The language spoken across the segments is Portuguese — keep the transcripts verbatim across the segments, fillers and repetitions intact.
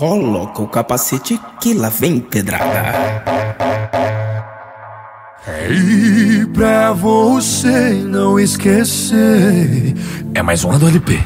Coloca o capacete que lá vem pedrada. E pra você não esquecer, é mais uma do L P.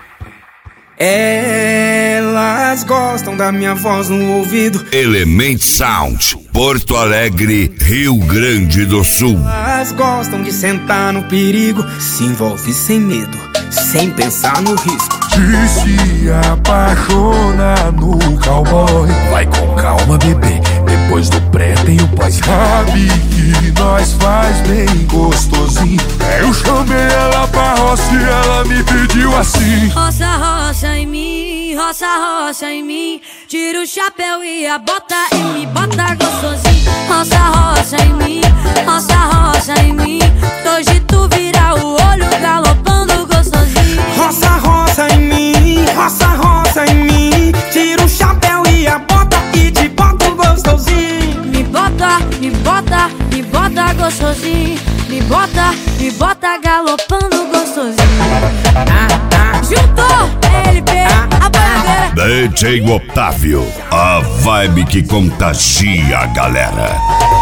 Elas gostam da minha voz no ouvido. Element Sound, Porto Alegre, Rio Grande do Sul. Elas gostam de sentar no perigo. Se envolve sem medo, sem pensar no risco. De se apaixonar no cowboy. Vai com calma, bebê, depois do pré tem o pós. Sabe que nós faz bem gostosinho. Eu chamei ela pra roça e ela me pediu assim: roça, roça em mim, roça, roça em mim. Tira o chapéu e a bota e me bota gostosinho. Roça, roça em mim, roça, roça em mim. Hoje tu vira o olho galopando gostosinho. Roça, roça em mim, roça, roça em mim. Tira o chapéu e a bota e te bota gostosinho. Me bota, me bota, me bota gostosinho. Me bota, me bota galopando gostosinho. Ah, ah. Juntou L P, a bandeira. D J Otávio, a vibe que contagia a galera.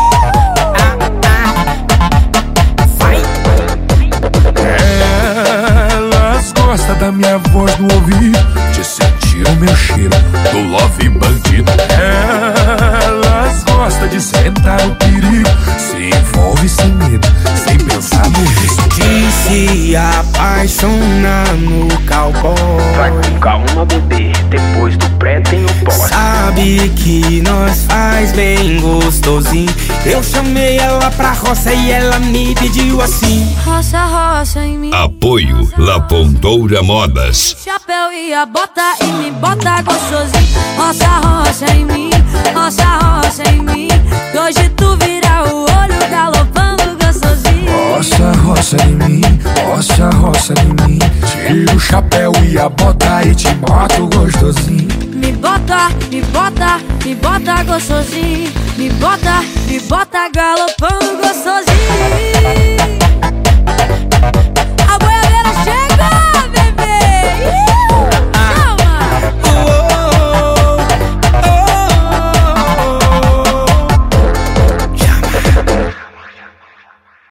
Elas gostam da minha voz no ouvido, de sentir o meu cheiro do love bandido. Elas gostam de sentar o perigo, se envolve sem medo, sem pensar no risco. De se apaixonar no cowboy. Vai com calma, bebê, depois do pré tem o pós. Sabe que nós faz bem gostosinho. Eu chamei ela pra roça e ela me pediu assim: roça, roça em mim. Apoio La Pontoura Modas. Chapéu e a bota e me bota gostosinho. Roça, roça em mim, roça, roça em mim. Hoje tu vira o olho galopando gostosinho. Roça, roça em mim, roça, roça em mim. Tira o chapéu e a bota e te boto gostosinho. Me bota, me bota, me bota gostosinho. Me bota, me bota galopando gostosinho.